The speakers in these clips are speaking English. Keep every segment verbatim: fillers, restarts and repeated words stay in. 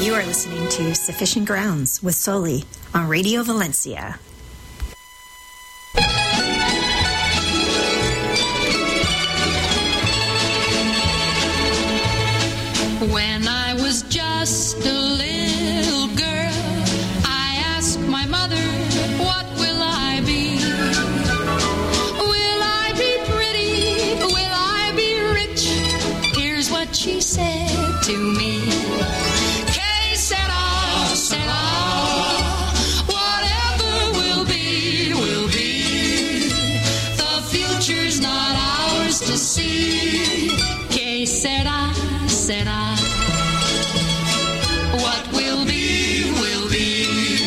You are listening to Sufficient Grounds with Soli on Radio Valencia. When I was just a little girl, I asked my mother, what will I be? Will I be pretty? Will I be rich? Here's what she said to me. Que sera, sera, whatever will be, will be. The future's not ours to see. Que sera, sera. What will be, will be.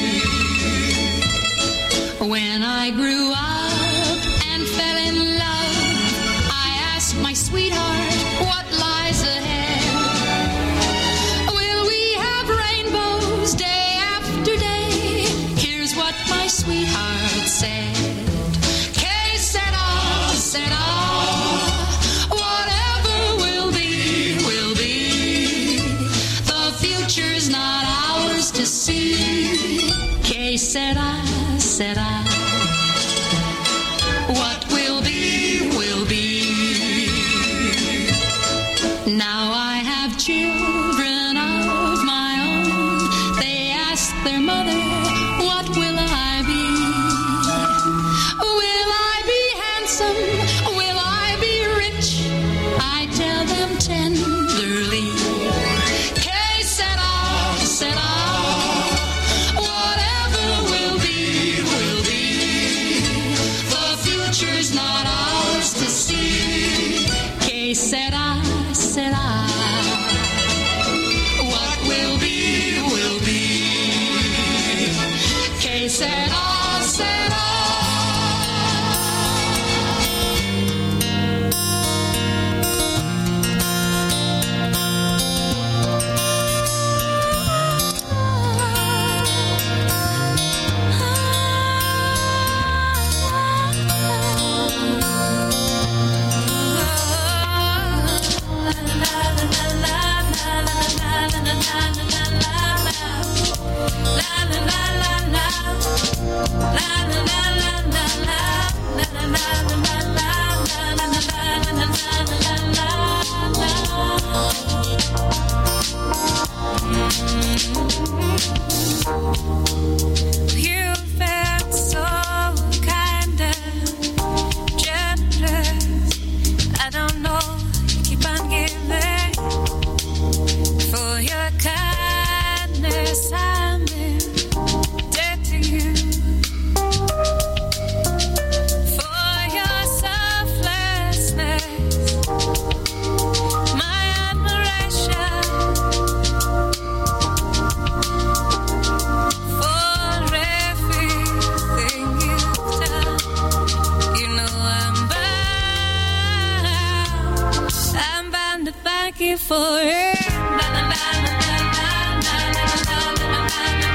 When I grew up and fell in love, I asked my sweetheart, what lies ahead? Will we have rainbows day after day? Here's what my sweetheart said. Que sera, sera. Whatever will be, will be. The future's not ours to see. Que sera, sera. What will be, will be. Now I have children of my own. They ask their mother, what will I be? Will I be handsome? Will I be rich? I tell them tenderly. Que sera, sera. Whatever will be, will be. The future's not ours to see. Que sera, sera. What will be, will be. Que sera, sera. You felt so kind and generous. I don't know, you keep on giving. For your kindness, I'm dead to you. For your selflessness, my admiration. For everything you've done, you know I'm bound. I'm bound to thank you for it. La, la, la, la, la, la, la, la, la, la,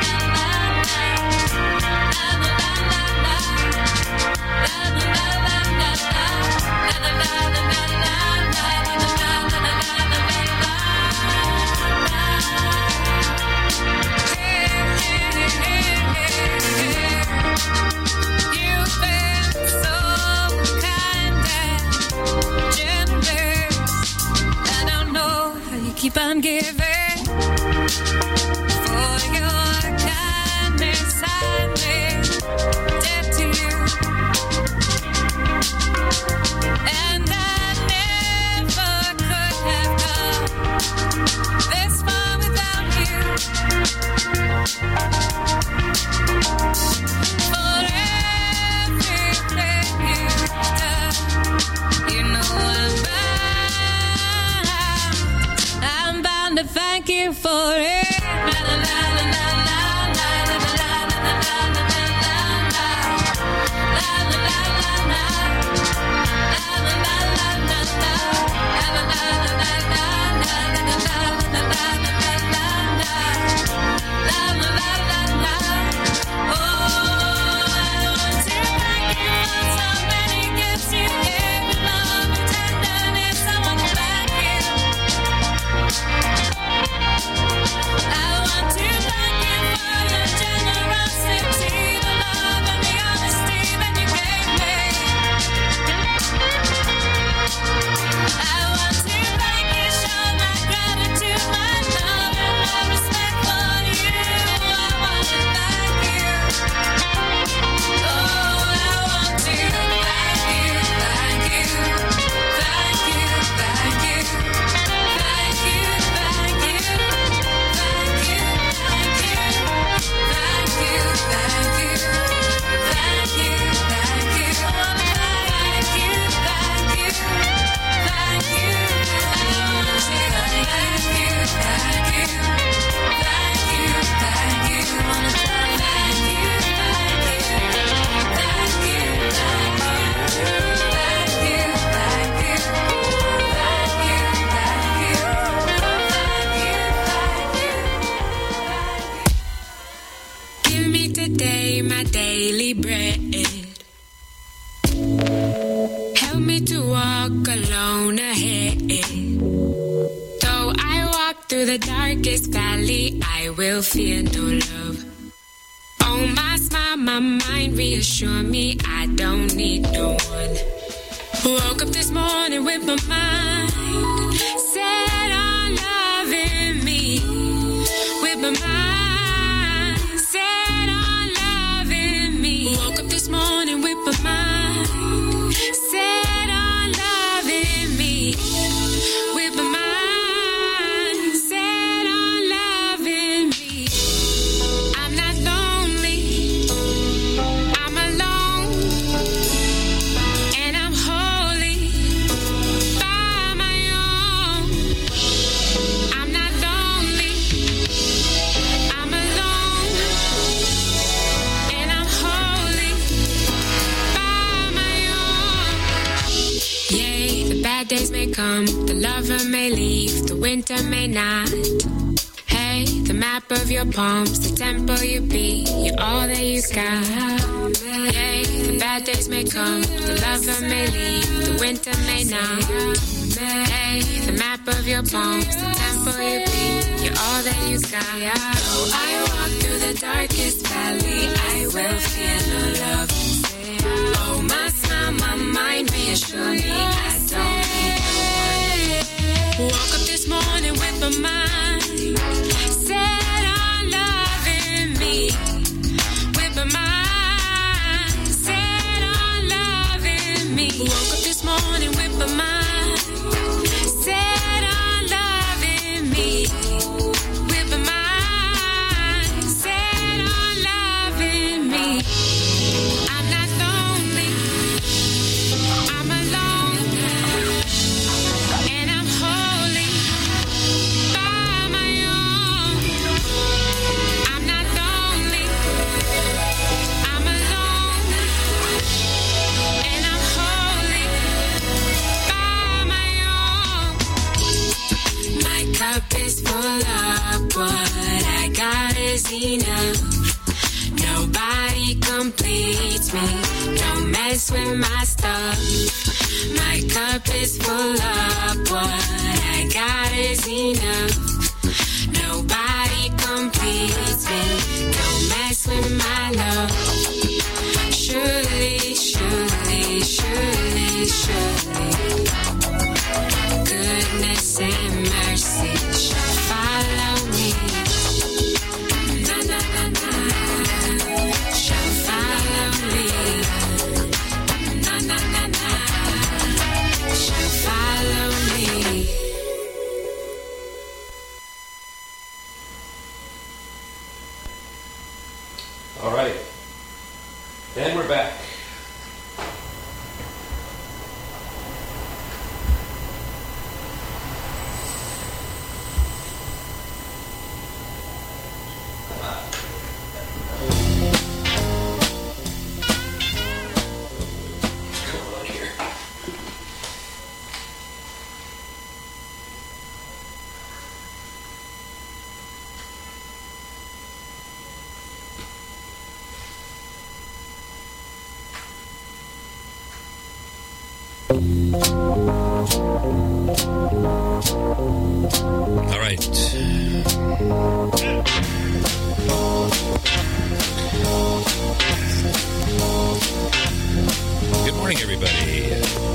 You've been so kind and generous. I don't know how you keep on giving. For your kindness, I'm dead to you. And I never could have come this far without you. For everything you've done, you know I'm bound. I'm bound to thank you for it. La, la, la, la, la, la, la, la, la, la, la, la, la, la, la, I Though I walk through the darkest valley, I will fear no love. Oh, my smile, my mind reassure me I don't need no one. Woke up this morning with my mind set on loving me. With my mind set on loving me. Woke up this morning with my mind set on loving me. With my mind set on loving me. I'm not lonely, I'm alone, and I'm holy by my own. I'm not lonely, I'm alone, and I'm holy by my own. Yea, the bad days may come, the lover may leave, the winter may not. Hey, the map of your palms, the temple you be, you're all that you got. Yay, the bad days may come, the lover may leave, the winter may not. Hey, the map of your palms, the temple you be, you're all that you got. Though I walk through the darkest valley, I will fear no love. Oh, my smile, my mind reassure me I don't need no one. Woke up this morning with my mind set on loving me. With my mind set on loving me. Woke up this morning with my mind set on loving me. With my mind set on loving me. I'm not lonely, I'm alone, and I'm holy by my own. I'm not lonely, I'm alone, and I'm holy by my own. My cup is full up, what I got is enough. Nobody completes me, don't mess with my stuff. My cup is full up, what I got is enough. Nobody completes me, don't mess with my love. Surely, surely, surely, surely, goodness and mercy shall follow me. Na na na na, shall follow me. Na na na na, shall follow me. All right. And we're back. What's going on here? All right. Good morning, everybody.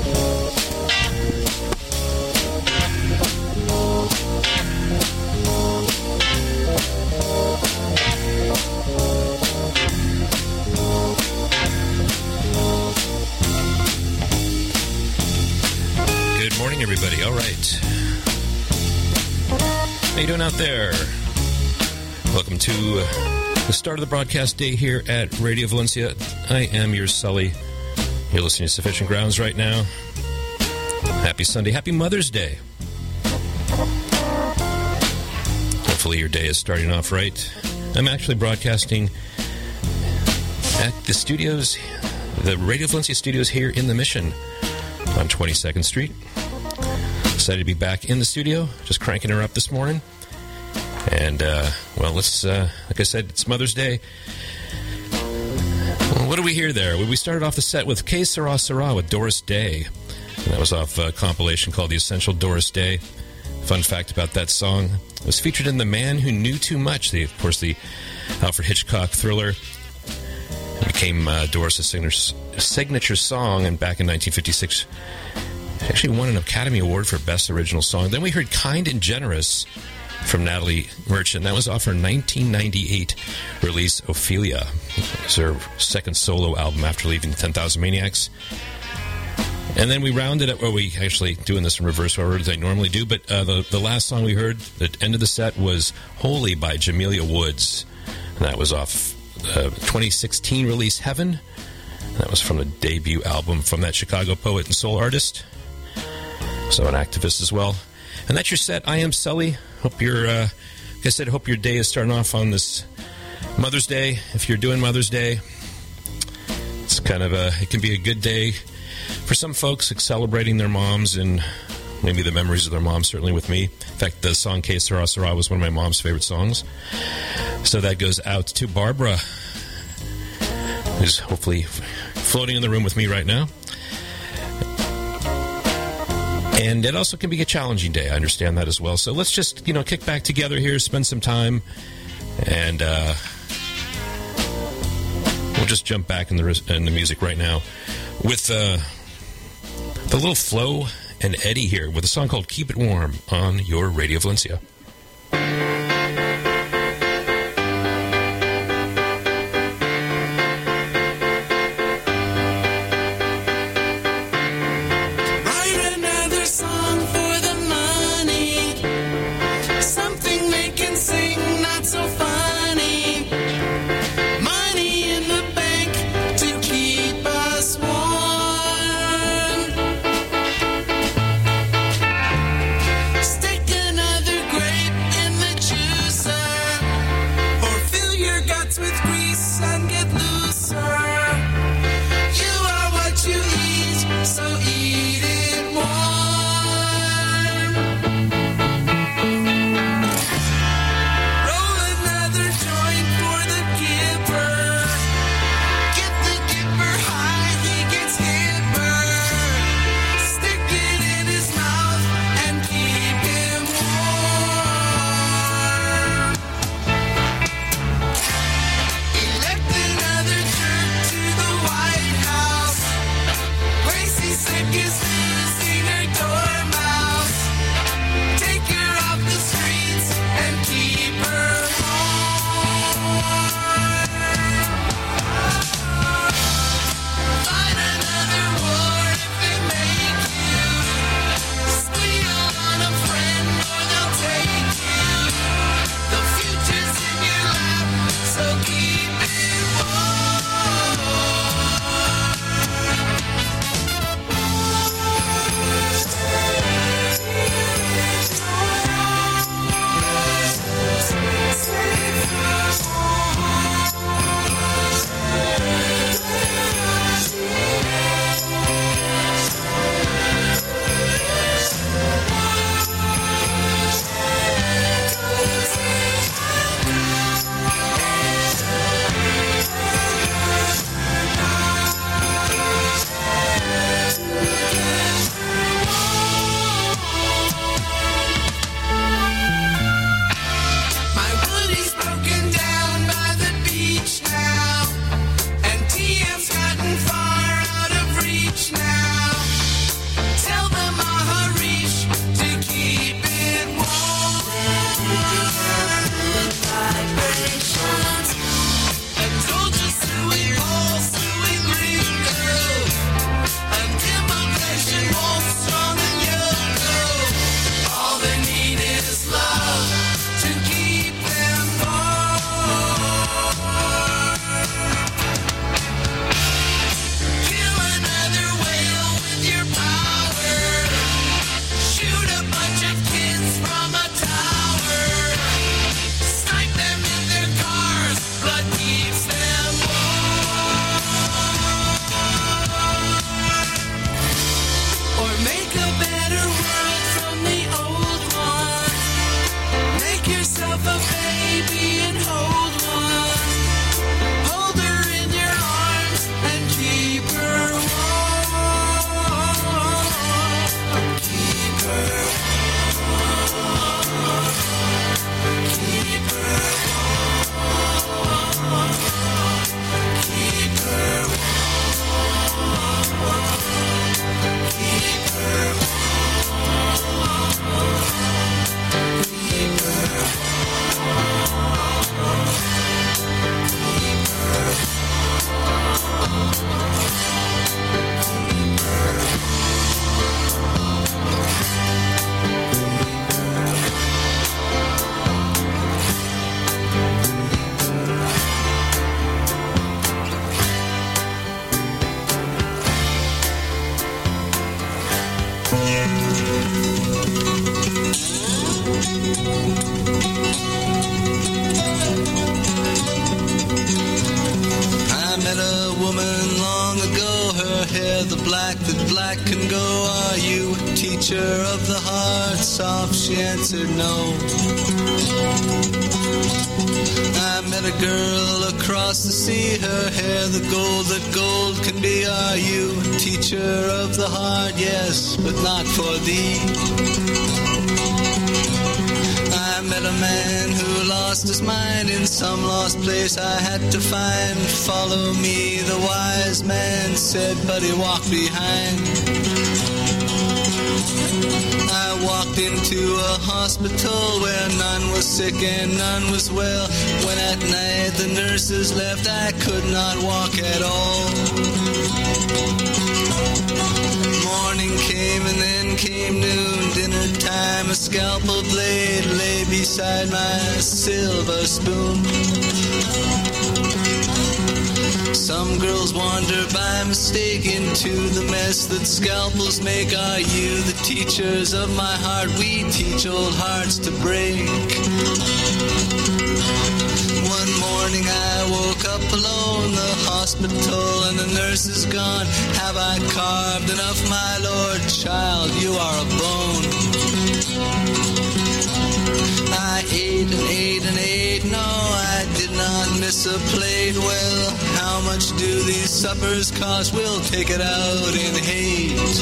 Good morning, everybody. All right. How you doing out there? Welcome to the start of the broadcast day here at Radio Valencia. I am your Sully. You're listening to Sufficient Grounds right now. Happy Sunday. Happy Mother's Day. Hopefully your day is starting off right. I'm actually broadcasting at the studios, the Radio Valencia studios here in the Mission on twenty-second Street. Excited to be back in the studio, just cranking her up this morning. And, uh, well, let's, uh, like I said, it's Mother's Day. Well, what do we hear there? We started off the set with Que Sera Sera with Doris Day. And that was off a compilation called The Essential Doris Day. Fun fact about that song, it was featured in The Man Who Knew Too Much, the, of course, the Alfred Hitchcock thriller. It became uh, Doris' signature, signature song, and back in nineteen fifty-six, actually won an Academy Award for Best Original Song. Then we heard Kind and Generous from Natalie Merchant. That was off her nineteen ninety-eight release, Ophelia. It was her second solo album after leaving ten thousand Maniacs. And then we rounded up, well, we actually doing this in reverse order as I normally do, but uh, the, the last song we heard, the end of the set, was Holy by Jamelia Woods. And that was off uh, twenty sixteen release, Heaven. That was from the debut album from that Chicago poet and soul artist. So an activist as well. And that's your set. I am Sully. Hope you're, uh, like I said, hope your day is starting off on this Mother's Day. If you're doing Mother's Day, it's kind of a, it can be a good day for some folks, like celebrating their moms and maybe the memories of their moms, certainly with me. In fact, the song Que Sera Sera was one of my mom's favorite songs. So that goes out to Barbara, who's hopefully floating in the room with me right now. And it also can be a challenging day. I understand that as well. So let's just, you know, kick back together here, spend some time, and uh, we'll just jump back in the, in the music right now with uh, the little Flo and Eddie here with a song called Keep It Warm on your Radio Valencia. Stick another grape in the black that black can go. Are you a teacher of the heart? Soft, she answered no. I met a girl across the sea, her hair the gold that gold can be. Are you a teacher of the heart? Yes, but not for thee. I met a man who lost his mind in some lost place I had to find. Follow me, the wise man said, but he walked behind. I walked into a hospital where none was sick and none was well. When at night the nurses left, I could not walk at all. Morning came and then came noon. Dinner time, a scalpel blade lay beside my silver spoon. Some girls wander by mistake into the mess that scalpels make. Are you the teachers of my heart? We teach old hearts to break. One morning I woke up alone, the hospital and the nurse is gone. Have I carved enough, my lord? Child, you are a bone. I ate and ate and ate, no, I did not miss a plate. Well, how much do these suppers cost? We'll take it out in hate.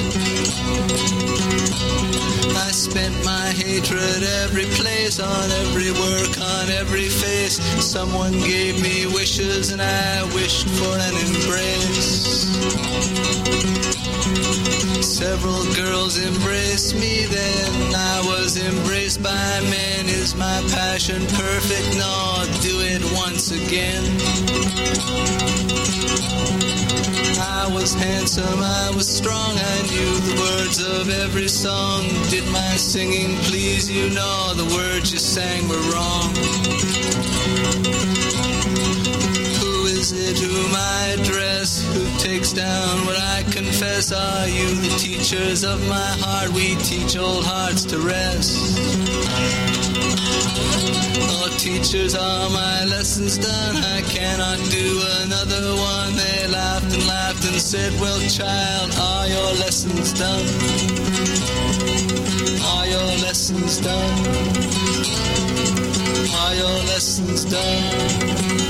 I spent my hatred every place, on every work, on every face. Someone gave me wishes and I wished for an embrace. Several girls embraced me, then I was embraced by men. Is my passion perfect? No, do it once again. I was handsome, I was strong, I knew the words of every song. Did my singing please you? No, the words you sang were wrong. Who is it whom I address? Who takes down what I confess? Are you the teachers of my heart? We teach old hearts to rest. Oh, teachers, are my lessons done? I cannot do another one. They laughed and laughed and said, well, child, are your lessons done? Are your lessons done? Are your lessons done?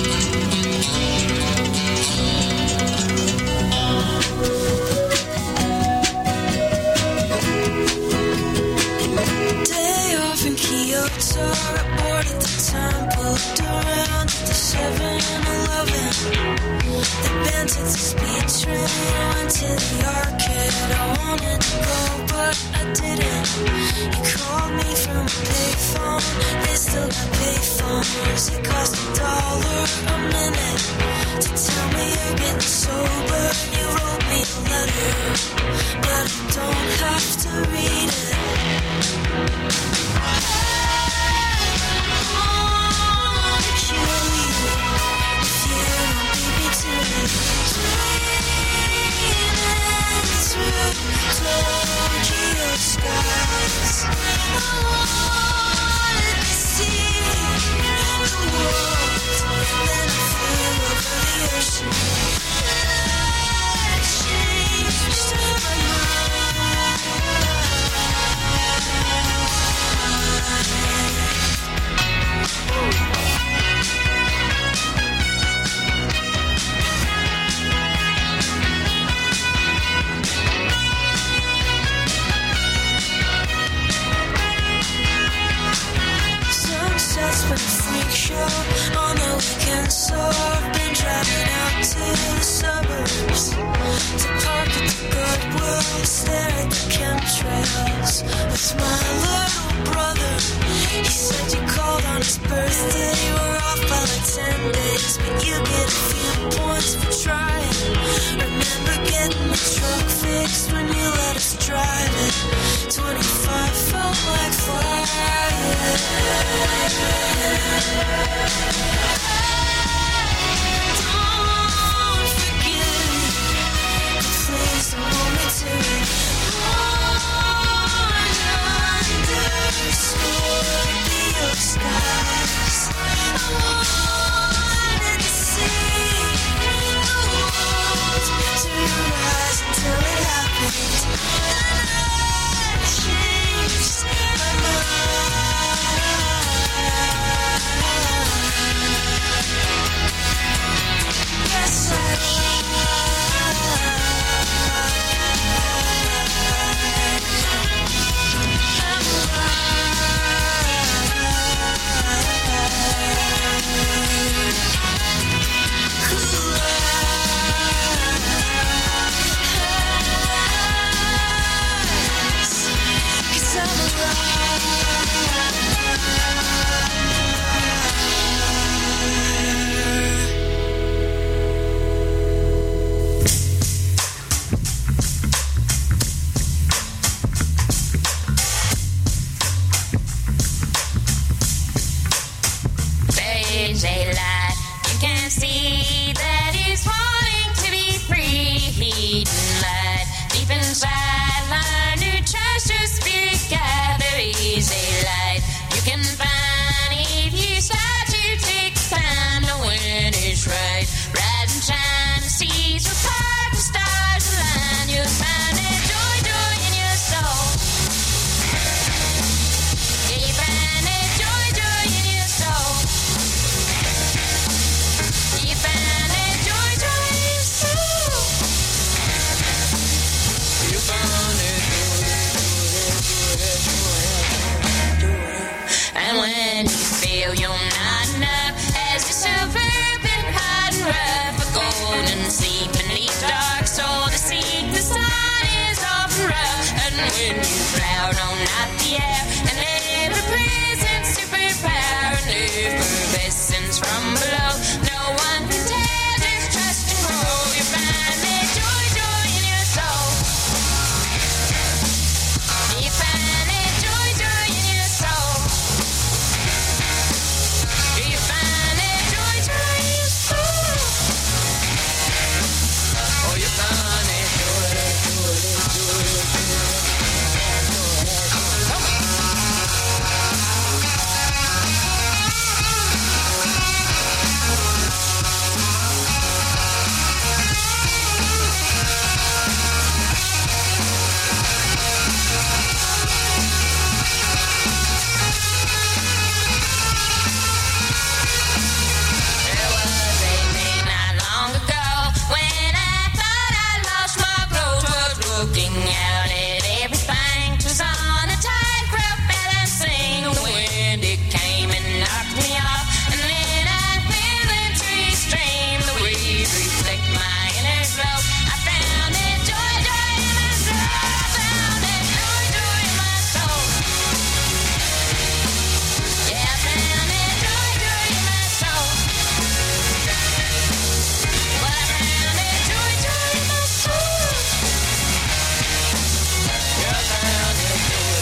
Kyoto, aboard at the temple, looked around at the seven eleven. The band took the speed train, went to the arcade. I wanted to go, but I didn't. You called me from a payphone, they still got payphones. It cost a dollar a minute to tell me you're getting sober. You wrote me a letter, but I don't have to read it. Tokyo skies, I wanted to see the world, then I flew over the ocean, and I changed my Sunsets been a freak show on the weekend, so I've been driving out to the suburbs to park at the Goodwill, stare at the chemtrails with my little brother. He said you called on his birthday, you were off by like ten days, but you get a few points for trying. Remember getting the truck fixed when you let us drive it? twenty-five felt like fire. Don't forget it, please don't hold me to it. Born under Scorpio skies, I wanted to see the world to rise until is a lie. You can see that he's wanting to be free. Light deep inside, learn to trust your spirit guide. There is a light you can find if you start to take time to when it's right. Rise and shine, the seas will part, the stars align. You'll find that joy, joy in your soul. Yeah, you find that joy, joy in your soul. You find that joy, joy in your soul. You found it. And when you feel you're not enough, as the suburban hot and rough, a golden sea beneath dark soul to seek the sun is often rough. And when you proud on not the air, and every present superpower, and effervescence from below, no one can tell, just trust and grow. You find that joy, joy in your soul. You find that joy, joy in your soul. You find that joy, joy in your soul. Oh, you found it. There was a day not long ago when I thought I lost my clothes. Was looking out at everything. 'Twas on a tightrope balancing. The wind it came and knocked me off, and then I fell into a stream. The waves reflect my inner glow. I found that joy, joy in my soul. I found that joy, joy in my soul. Yeah, I found that joy, joy in my soul. Well, I found that joy, joy in my soul. Yeah, I found it.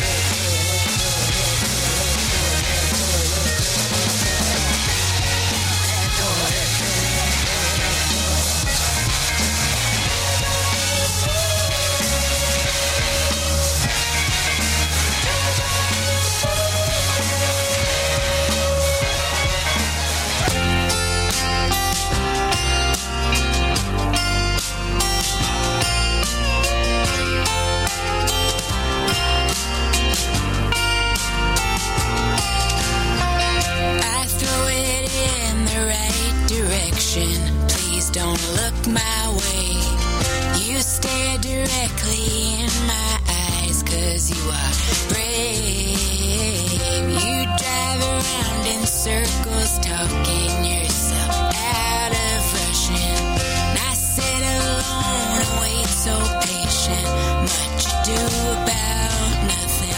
I throw it in the right direction. Please don't look my way. You stare directly in my eyes, 'cause you are brave. You drive around in circles, talking yourself out of rushing. And I sit alone and wait so patient. Much ado about nothing.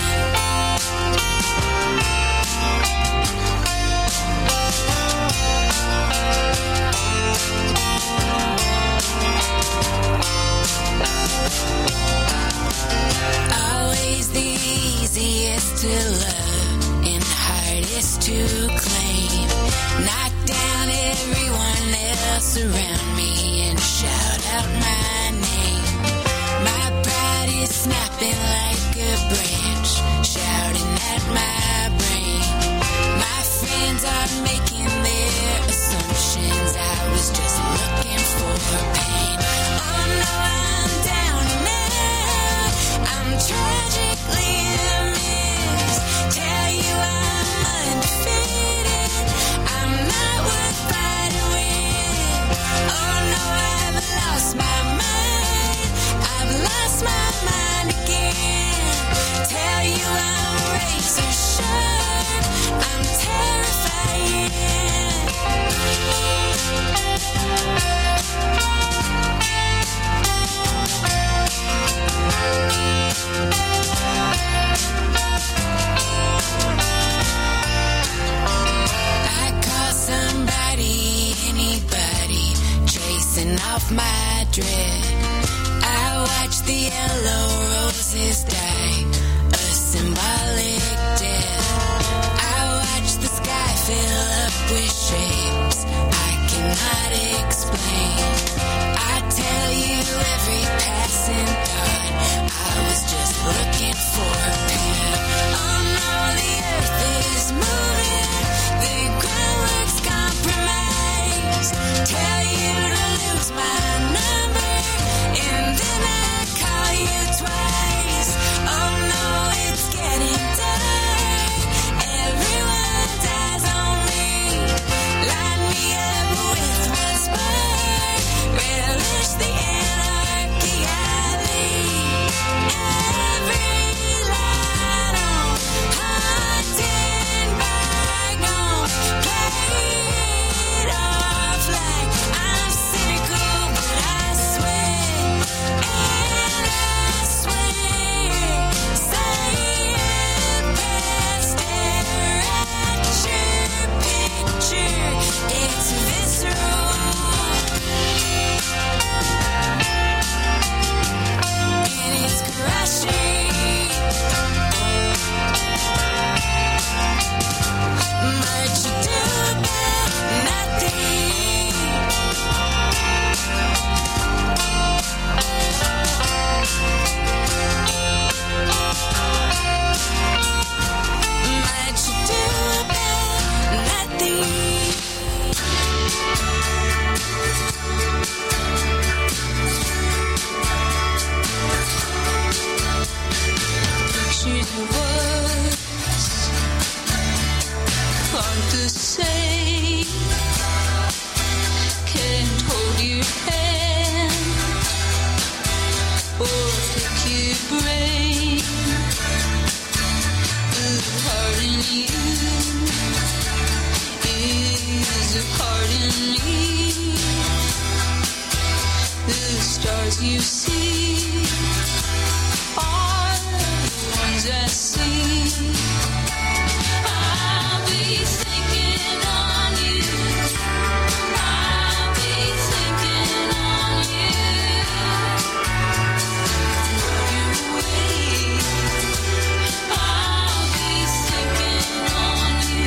Always the easiest to love and hardest to claim. Knock down everyone else around me and shout out my name. My pride is snapping like a branch, shouting at my brain. My friends are making their assumptions. I was just looking for pain. Oh no, I'm down and out. I'm tragically a mess. Tell you I'm undefeated. I'm not worth fighting with. Oh no, I've lost my mind. I've lost my mind again. Tell you I'm razor sharp. I'm terrified. I call somebody, anybody, chasing off my dread. I watch the yellow roses die, a symbolic death. I watch the sky fill up with shade. to say. Can't hold your hand or pick your brain. The heart in you is a part in me. The stars you see are the ones I see. I'll be thinking on you. I'll be thinking on you. Your way. I'll be thinking on you.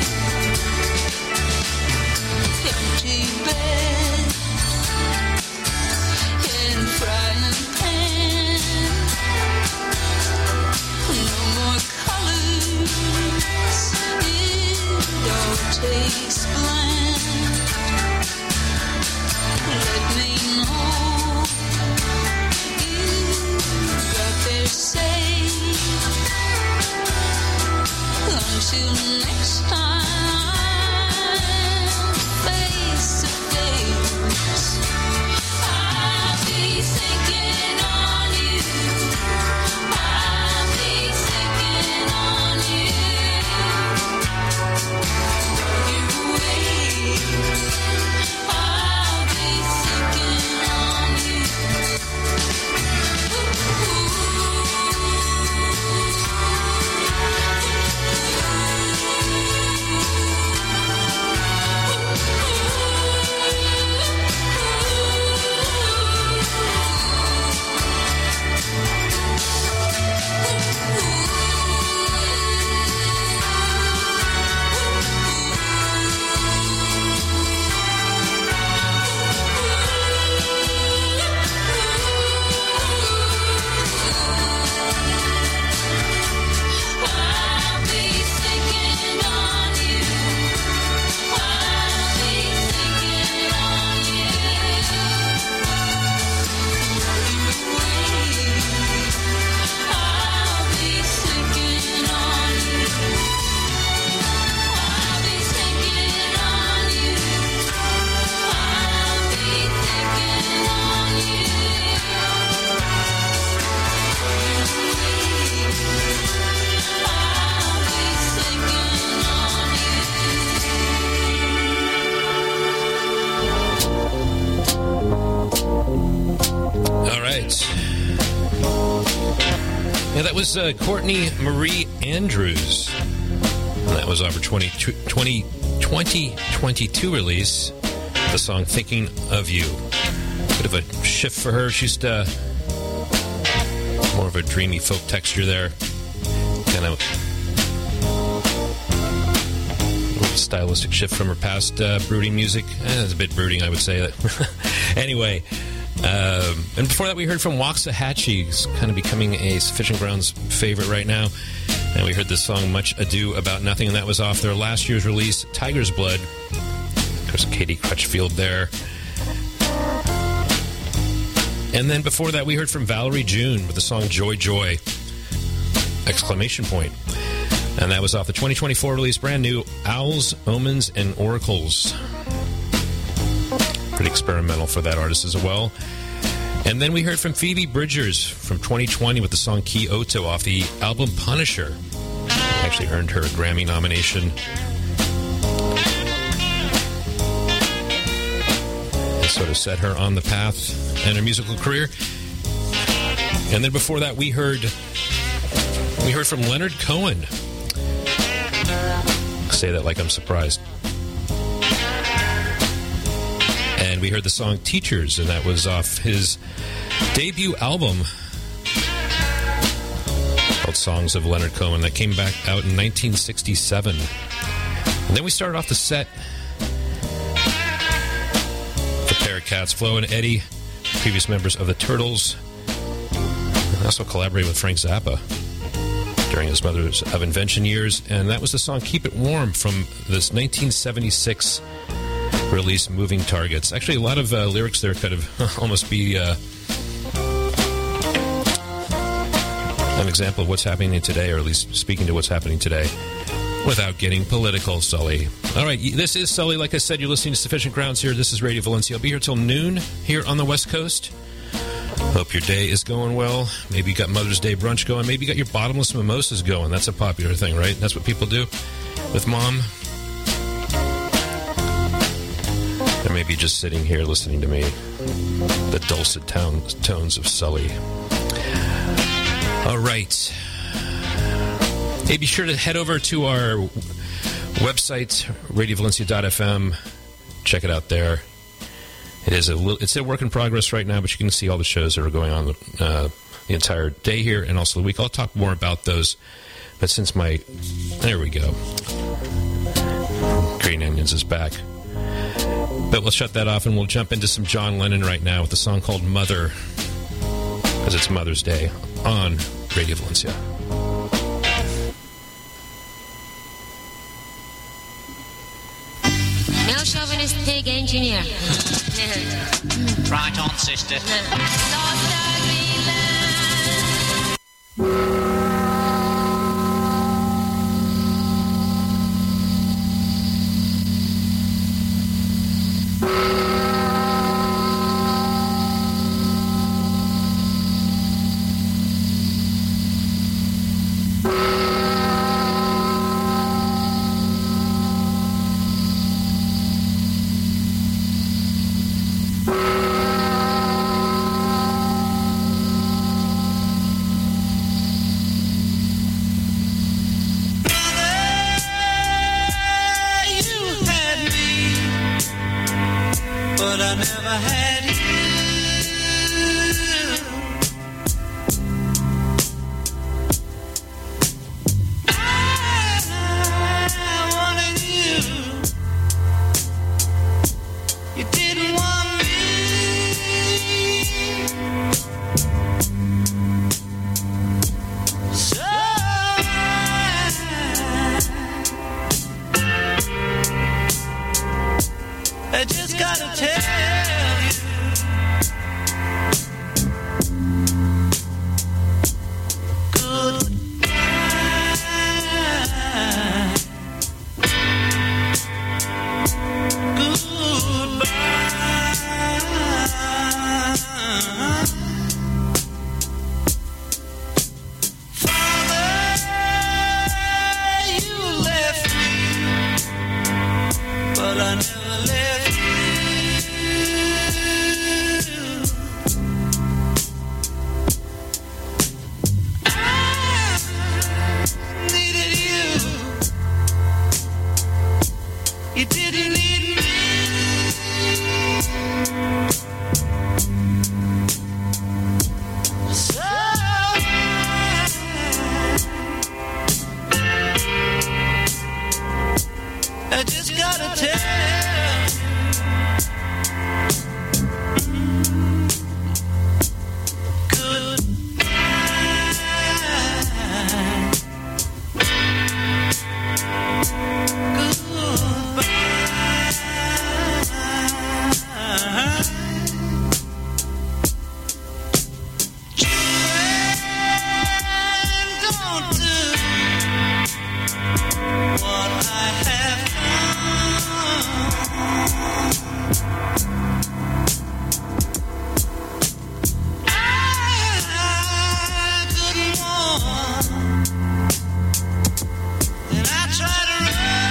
Empty bed and frying pan. No more colors. It all tastes bland. Let me know you got their say. Until next time, face to face, I'll be thinking on you. I'll be thinking on you. Your way, I'll be thinking on you. I'll be thinking on you. I'll be thinking on you. Your way, I'll be thinking on you. I'll be thinking on you. I'll be thinking on you. I'll be thinking on All right. Yeah, that was uh, Courtney Marie Andrews. And that was off her twenty twenty-two release, the song Thinking of You. Bit of a shift for her. She's uh, more of a dreamy folk texture there. Kind of a little stylistic shift from her past uh, brooding music. Eh, it's a bit brooding, I would say. That. Anyway, um, and before that we heard from Waxahachie. It's kind of becoming a Sufficient Grounds favorite right now. And we heard the song Much Ado About Nothing, and that was off their last year's release, Tiger's Blood. Of course, Katie Crutchfield there. And then before that, we heard from Valerie June with the song Joy Joy! Exclamation point. And that was off the twenty twenty-four release, brand new Owls, Omens, and Oracles. Pretty experimental for that artist as well. And then we heard from Phoebe Bridgers from twenty twenty with the song Kyoto off the album Punisher. Actually earned her a Grammy nomination. It sort of set her on the path in her musical career. And then before that, we heard we heard from Leonard Cohen. I say that like I'm surprised. And we heard the song Teachers, and that was off his debut album called Songs of Leonard Cohen that came back out in nineteen sixty-seven. And then we started off the set with a pair of cats, Flo and Eddie, previous members of the Turtles. And also collaborated with Frank Zappa during his Mothers of Invention years. And that was the song Keep It Warm from this nineteen seventy-six release, Moving Targets. Actually, a lot of uh, lyrics there could have almost be uh, an example of what's happening today, or at least speaking to what's happening today, without getting political, Sully. All right, this is Sully. Like I said, you're listening to Sufficient Grounds here. This is Radio Valencia. I'll be here till noon here on the West Coast. Hope your day is going well. Maybe you got Mother's Day brunch going. Maybe you got your bottomless mimosas going. That's a popular thing, right? That's what people do with Mom. Or maybe just sitting here listening to me. The dulcet town, tones of Sully. All right. Hey, be sure to head over to our website, radio valencia dot f m. Check it out there. It is a little, it's a work in progress right now, but you can see all the shows that are going on uh, the entire day here and also the week. I'll talk more about those. But since my... There we go. Green Onions is back. But we'll shut that off and we'll jump into some John Lennon right now with a song called Mother, because it's Mother's Day on Radio Valencia. No chauvinist pig engineer. Right on, sister. Lost ugly land. And I try to run.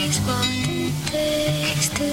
is what it takes to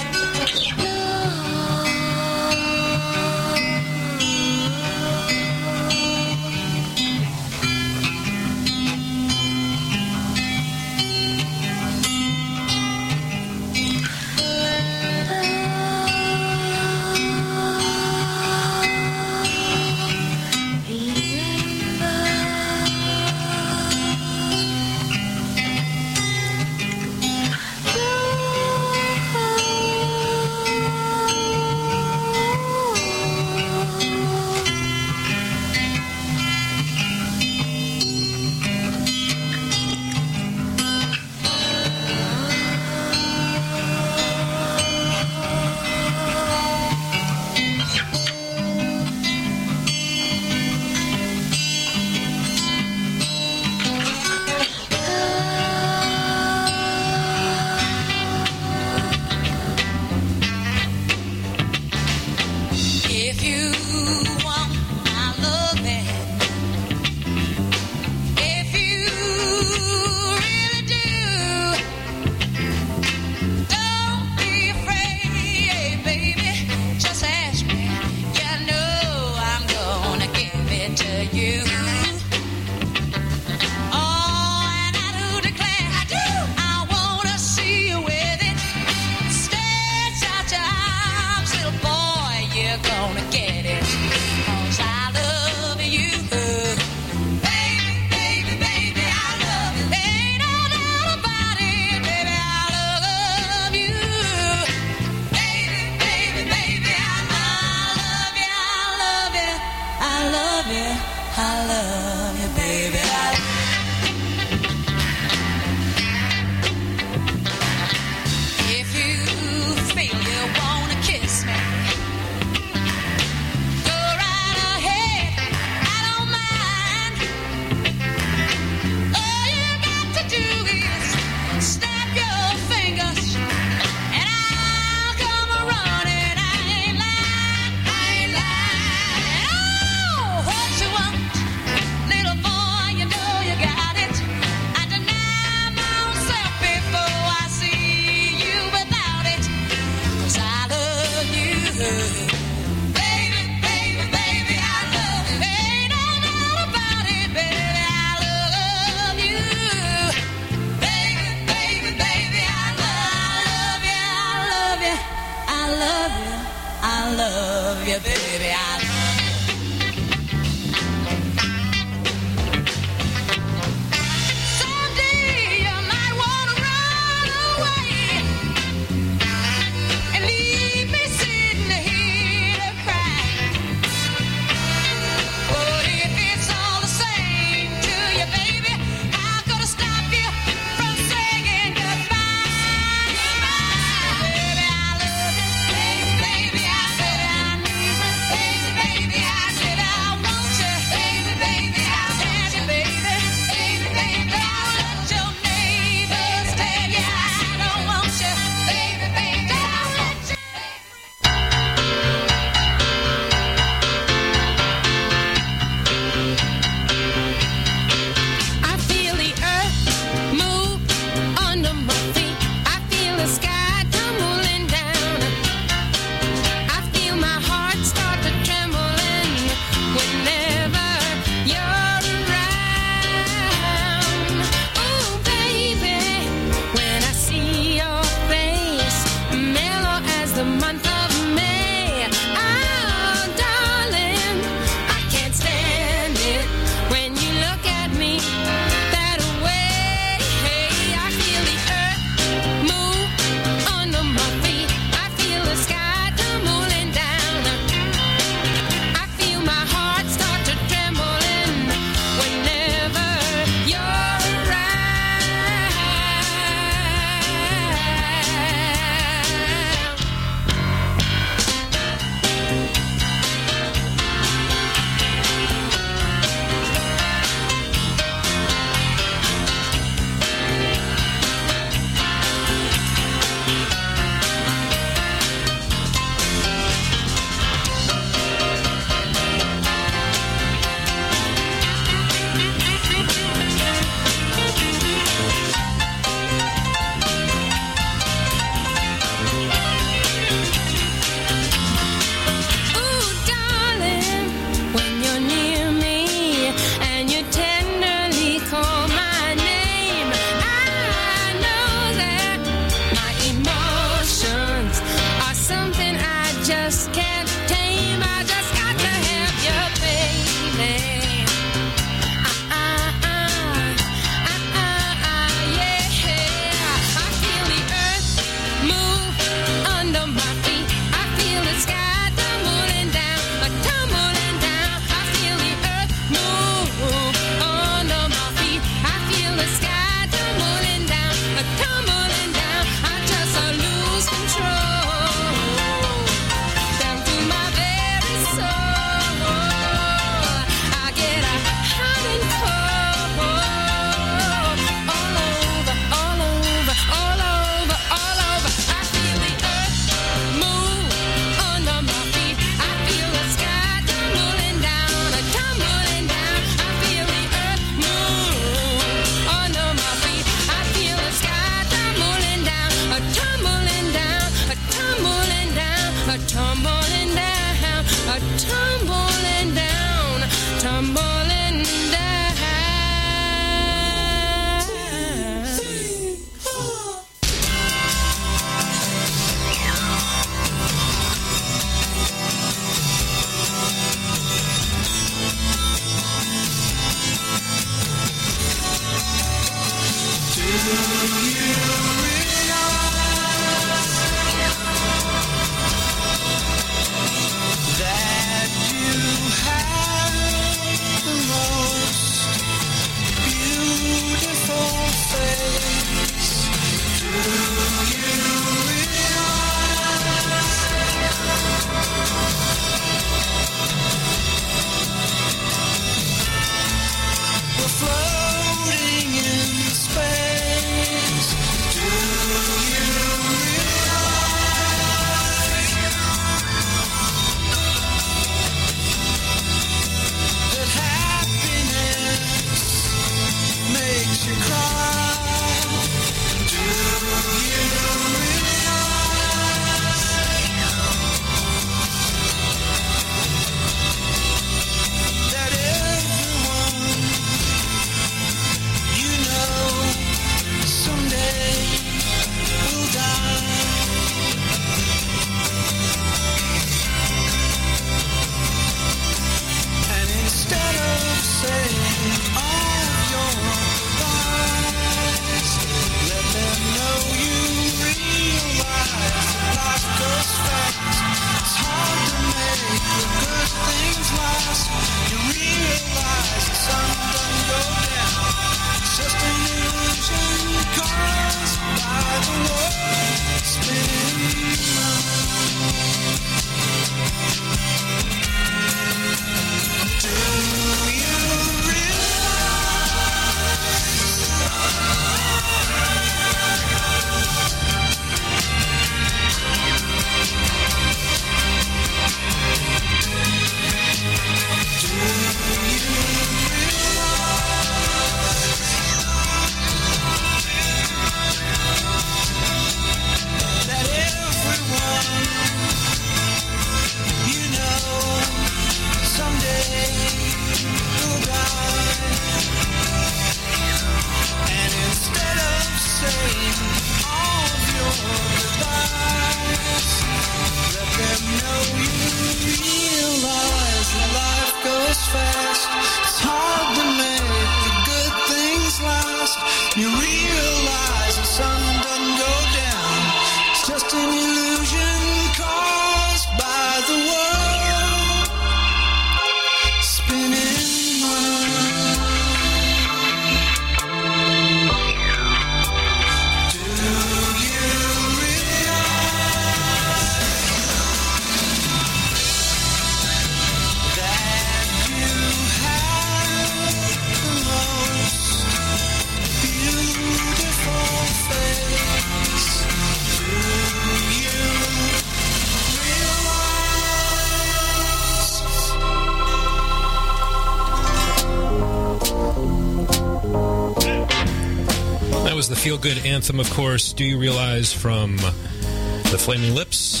feel-good anthem, of course, Do You Realize, from the Flaming Lips.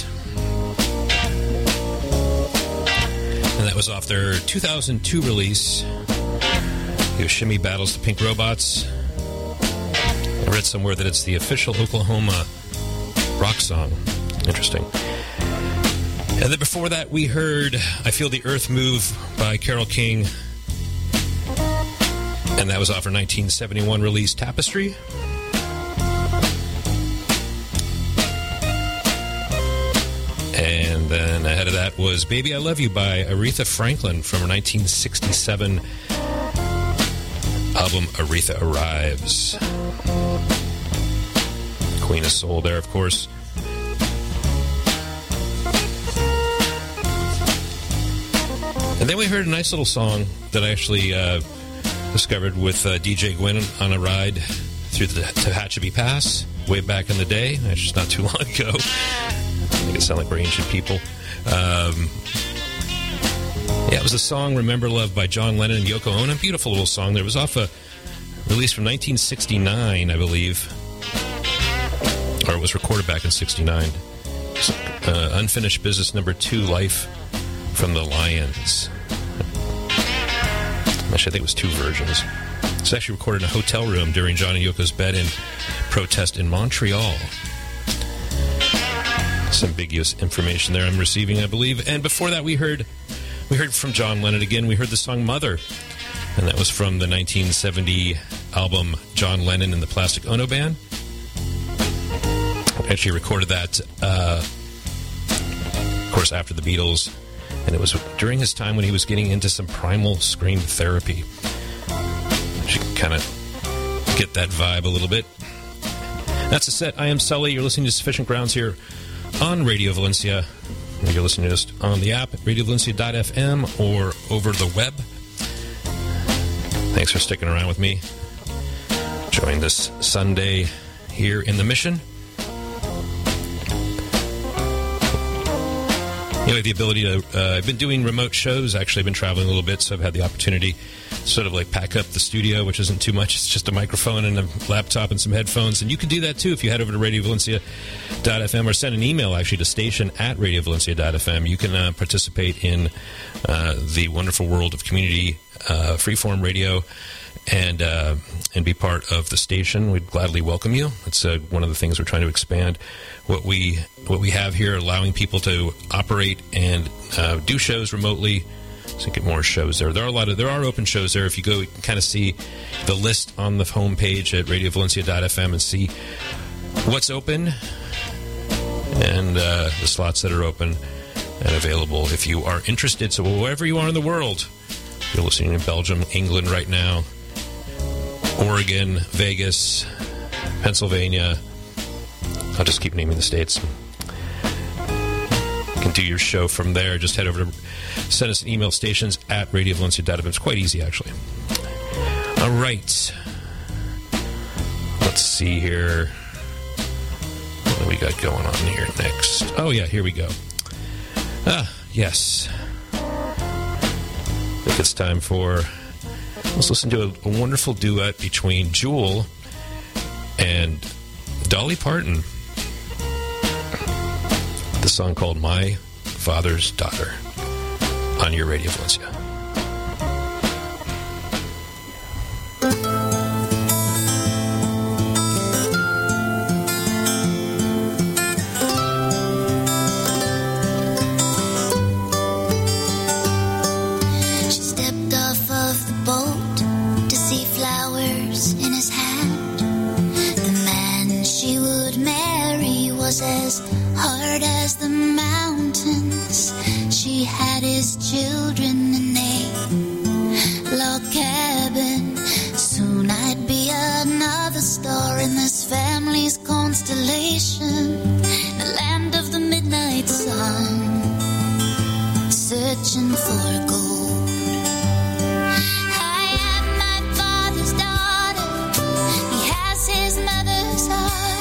And that was off their two thousand two release, Yoshimi Battles the Pink Robots. I read somewhere that it's the official Oklahoma rock song. Interesting. And then before that, we heard I Feel the Earth Move by Carole King. And that was off her nineteen seventy-one release, Tapestry. And then ahead of that was Baby I Love You by Aretha Franklin from her nineteen sixty-seven album Aretha Arrives. Queen of Soul there, of course. And then we heard a nice little song that I actually uh, discovered with uh, D J Gwynn on a ride through the Tehachapi Pass way back in the day. That's just not too long ago. Make it sound like we're ancient people. Um, yeah, it was a song, Remember Love, by John Lennon and Yoko Ono. Beautiful little song. There was off a release from nineteen sixty-nine, I believe. Or it was recorded back in sixty-nine. Uh, Unfinished Business Number Two, Life from the Lions. Actually, I think it was two versions. It's actually recorded in a hotel room during John and Yoko's bed-in protest in Montreal. Some ambiguous information there I'm receiving, I believe. And before that, we heard we heard from John Lennon again. We heard the song Mother. And that was from the nineteen seventy album John Lennon and the Plastic Ono Band. I actually recorded that, uh, of course, after the Beatles. And it was during his time when he was getting into some primal scream therapy. You can kind of get that vibe a little bit. That's a set. I am Sully. You're listening to Sufficient Grounds here on Radio Valencia. You're listening to us on the app at radio valencia dot f m or over the web. Thanks for sticking around with me. Join this Sunday here in the Mission. Anyway, the ability to, uh, I've been doing remote shows. Actually, I've been traveling a little bit, so I've had the opportunity to sort of like pack up the studio, which isn't too much. It's just a microphone and a laptop and some headphones. And you can do that, too, if you head over to radio valencia dot f m or send an email, actually, to station at radio valencia dot f m. You can uh, participate in uh, the wonderful world of community uh, freeform radio and uh, and be part of the station. We'd gladly welcome you. It's uh, one of the things we're trying to expand. What we what we have here, allowing people to operate and uh, do shows remotely. So get more shows there. There are a lot of there are open shows there. If you go, you can kind of see the list on the homepage at radio valencia dot f m and see what's open and uh, the slots that are open and available if you are interested. So wherever you are in the world, you're listening in Belgium, England right now, Oregon, Vegas, Pennsylvania. I'll just keep naming the states. You can do your show from there. Just head over to send us an email, stations at radio valencia dot f m. It's quite easy, actually. All right. Let's see here. What do we got going on here next? Oh, yeah, here we go. Ah, yes. I think it's time for... Let's listen to a, a wonderful duet between Jewel and Dolly Parton. The song called My Father's Daughter on your Radio Valencia. She stepped off of the boat to see flowers in his hand. The man she would marry was as hard as the mountains. She had his children